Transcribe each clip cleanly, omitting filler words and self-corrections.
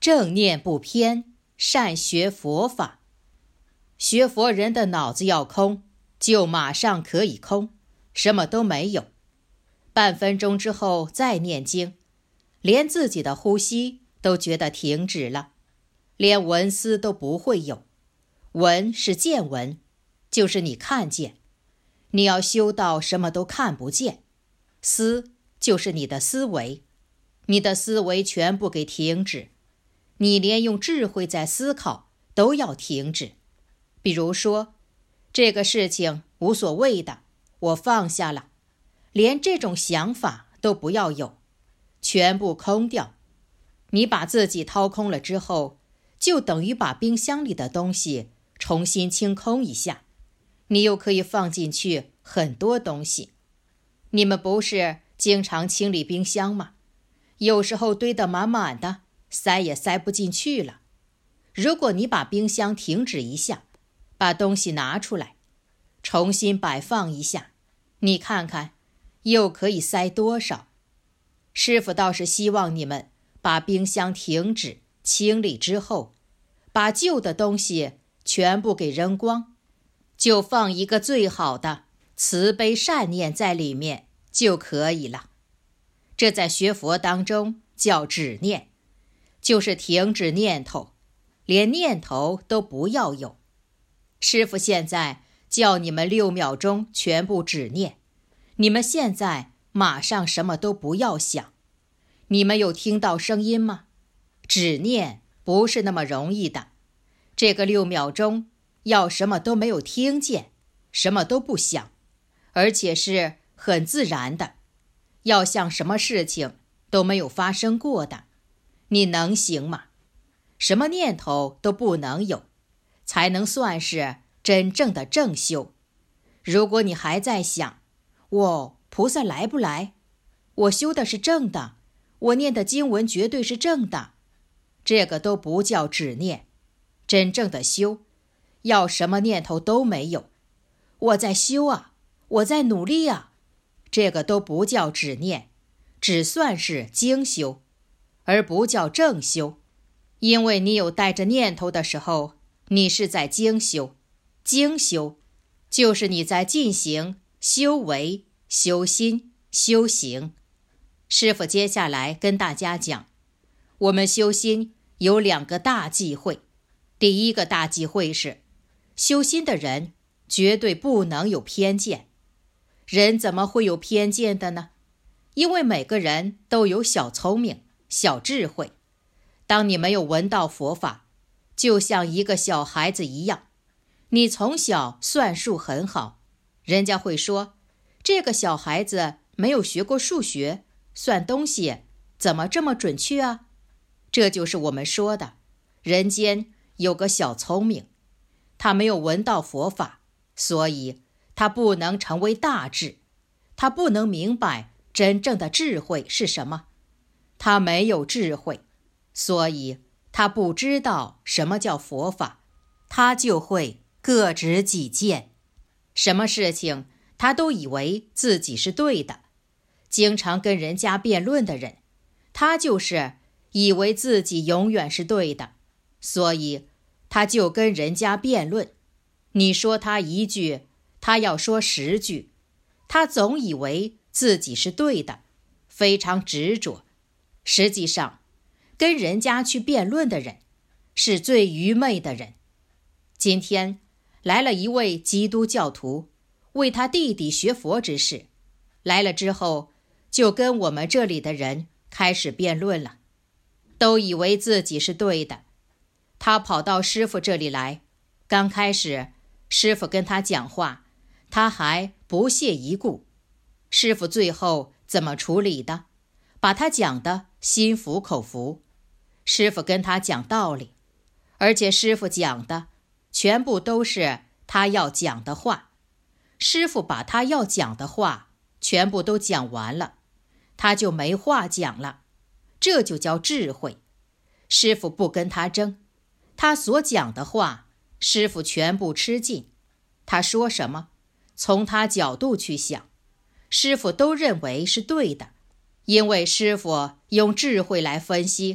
正念不偏，善学佛法。学佛人的脑子要空，就马上可以空，什么都没有。半分钟之后再念经，连自己的呼吸都觉得停止了，连闻思都不会有。闻是见闻，就是你看见。你要修到什么都看不见。思就是你的思维，你的思维全部给停止。你连用智慧在思考都要停止。比如说，这个事情无所谓的，我放下了，连这种想法都不要有，全部空掉。你把自己掏空了之后，就等于把冰箱里的东西重新清空一下，你又可以放进去很多东西。你们不是经常清理冰箱吗？有时候堆得满满的，塞也塞不进去了。如果你把冰箱停止一下，把东西拿出来，重新摆放一下，你看看又可以塞多少。师父倒是希望你们把冰箱停止清理之后，把旧的东西全部给扔光，就放一个最好的慈悲善念在里面就可以了。这在学佛当中叫止念，就是停止念头，连念头都不要有。师父现在叫你们6秒钟全部止念，你们现在马上什么都不要想。你们有听到声音吗？止念不是那么容易的，这个6秒钟要什么都没有听见，什么都不想，而且是很自然的，要像什么事情都没有发生过的。你能行吗？什么念头都不能有，才能算是真正的正修。如果你还在想，菩萨来不来？我修的是正的，我念的经文绝对是正的，这个都不叫止念。真正的修，要什么念头都没有。我在修啊，我在努力啊，这个都不叫止念，只算是精修，而不叫正修。因为你有带着念头的时候，你是在精修。精修就是你在进行修为、修心、修行。师父接下来跟大家讲，我们修心有2个大忌讳。第一个大忌讳是，修心的人绝对不能有偏见。人怎么会有偏见的呢？因为每个人都有小聪明、小智慧。当你没有闻到佛法，就像一个小孩子一样，你从小算术很好，人家会说，这个小孩子没有学过数学，算东西怎么这么准确啊？这就是我们说的，人间有个小聪明，他没有闻到佛法，所以他不能成为大智，他不能明白真正的智慧是什么。他没有智慧，所以他不知道什么叫佛法，他就会各执己见，什么事情他都以为自己是对的。经常跟人家辩论的人，他就是以为自己永远是对的，所以他就跟人家辩论。你说他1句，他要说10句，他总以为自己是对的，非常执着。实际上，跟人家去辩论的人是最愚昧的人。今天来了一位基督教徒，为他弟弟学佛之事，来了之后就跟我们这里的人开始辩论了，都以为自己是对的。他跑到师父这里来，刚开始师父跟他讲话，他还不屑一顾。师父最后怎么处理的？把他讲得心服口服。师父跟他讲道理，而且师父讲的全部都是他要讲的话。师父把他要讲的话全部都讲完了，他就没话讲了。这就叫智慧。师父不跟他争，他所讲的话师父全部吃尽。他说什么，从他角度去想，师父都认为是对的。因为师父用智慧来分析，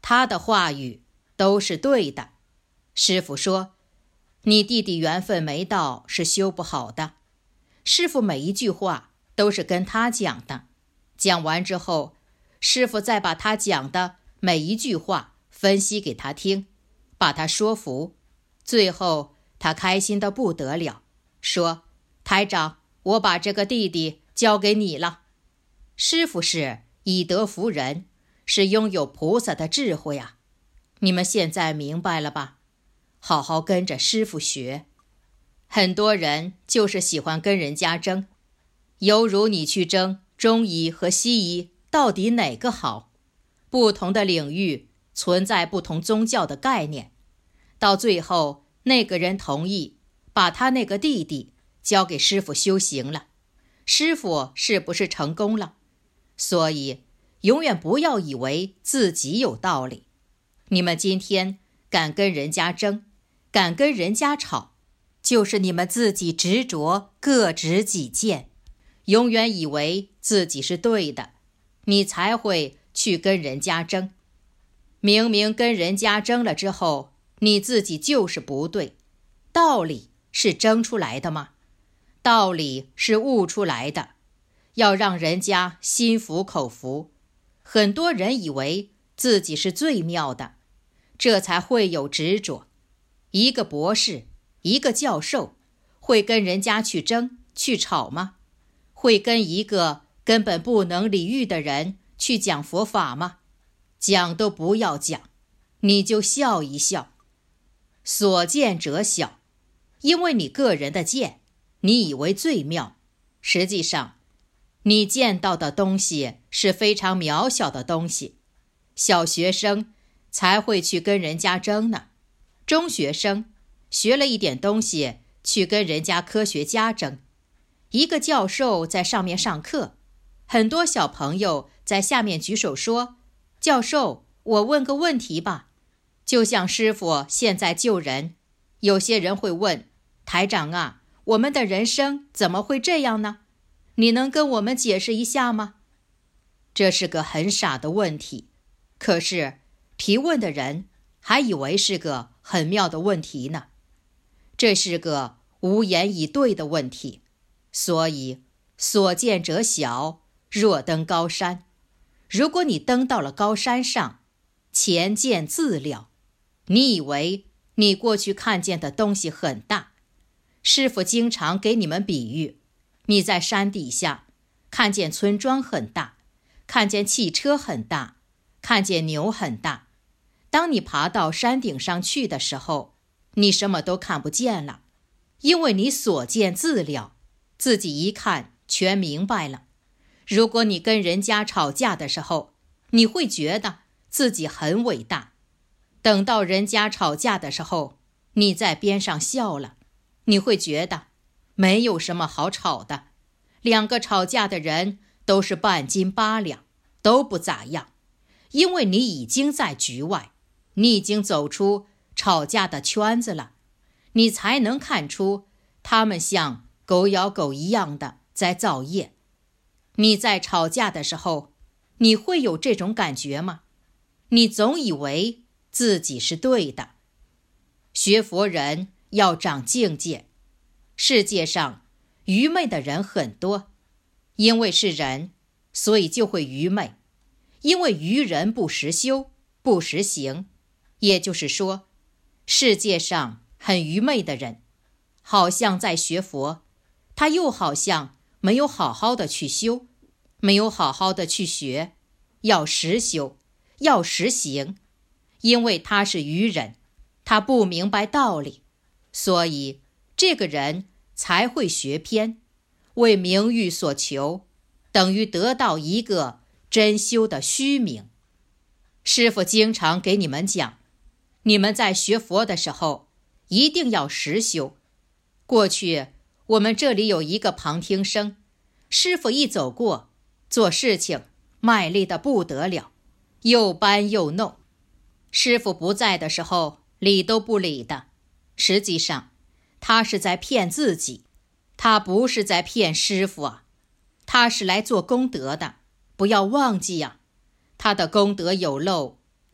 他的话语都是对的。师父说，你弟弟缘分没到是修不好的。师父每一句话都是跟他讲的，讲完之后，师父再把他讲的每一句话分析给他听，把他说服。最后他开心得不得了，说，台长，我把这个弟弟交给你了。师父是以德服人，是拥有菩萨的智慧啊。你们现在明白了吧？好好跟着师父学。很多人就是喜欢跟人家争，犹如你去争中医和西医到底哪个好。不同的领域存在不同宗教的概念，到最后那个人同意把他那个弟弟交给师父修行了，师父是不是成功了？所以永远不要以为自己有道理。你们今天敢跟人家争，敢跟人家吵，就是你们自己执着各执己见，永远以为自己是对的，你才会去跟人家争。明明跟人家争了之后，你自己就是不对。道理是争出来的吗？道理是悟出来的，要让人家心服口服。很多人以为自己是最妙的，这才会有执着。一个博士，一个教授，会跟人家去争去吵吗？会跟一个根本不能理喻的人去讲佛法吗？讲都不要讲，你就笑一笑。所见者小，因为你个人的见，你以为最妙，实际上你见到的东西是非常渺小的东西。小学生才会去跟人家争呢，中学生学了一点东西去跟人家科学家争。一个教授在上面上课，很多小朋友在下面举手说，教授，我问个问题吧。就像师父现在救人，有些人会问，台长啊，我们的人生怎么会这样呢？你能跟我们解释一下吗？这是个很傻的问题，可是提问的人还以为是个很妙的问题呢。这是个无言以对的问题，所以所见者小，若登高山。如果你登到了高山上，前见自了，你以为你过去看见的东西很大。师父经常给你们比喻，你在山底下看见村庄很大，看见汽车很大，看见牛很大。当你爬到山顶上去的时候，你什么都看不见了，因为你所见自了，自己一看全明白了。如果你跟人家吵架的时候，你会觉得自己很伟大，等到人家吵架的时候，你在边上笑了，你会觉得没有什么好吵的，两个吵架的人都是半斤八两，都不咋样，因为你已经在局外，你已经走出吵架的圈子了，你才能看出他们像狗咬狗一样的在造业。你在吵架的时候，你会有这种感觉吗？你总以为自己是对的。学佛人要长境界。世界上愚昧的人很多，因为是人，所以就会愚昧。因为愚人不实修，不实行，也就是说，世界上很愚昧的人，好像在学佛，他又好像没有好好的去修，没有好好的去学，要实修，要实行。因为他是愚人，他不明白道理，所以这个人才会学偏，为名誉所求，等于得到一个真修的虚名。师父经常给你们讲，你们在学佛的时候一定要实修。过去我们这里有一个旁听生，师父一走过，做事情卖力得不得了，又搬又弄。师父不在的时候理都不理的，实际上他是在骗自己，他不是在骗师父啊，他是来做功德的，不要忘记啊，他的功德有漏，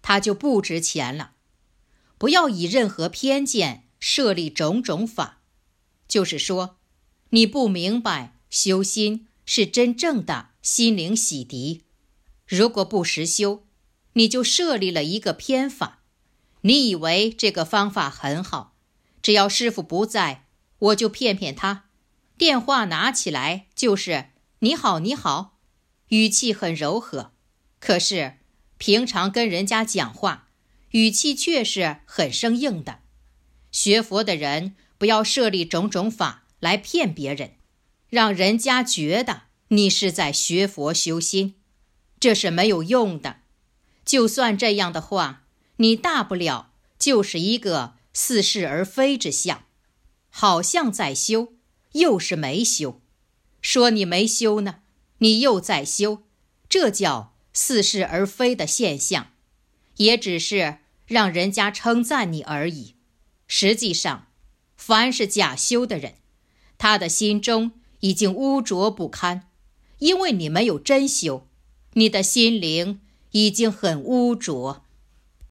它就不值钱了。不要以任何偏见设立种种法，就是说，你不明白修心是真正的心灵洗涤。如果不实修，你就设立了一个偏法，你以为这个方法很好，只要师父不在，我就骗骗他。电话拿起来就是你好你好，语气很柔和，可是平常跟人家讲话，语气却是很生硬的。学佛的人不要设立种种法来骗别人，让人家觉得你是在学佛修心，这是没有用的。就算这样的话，你大不了就是一个似是而非之相，好像在修，又是没修。说你没修呢，你又在修，这叫似是而非的现象，也只是让人家称赞你而已。实际上，凡是假修的人，他的心中已经污浊不堪，因为你没有真修，你的心灵已经很污浊。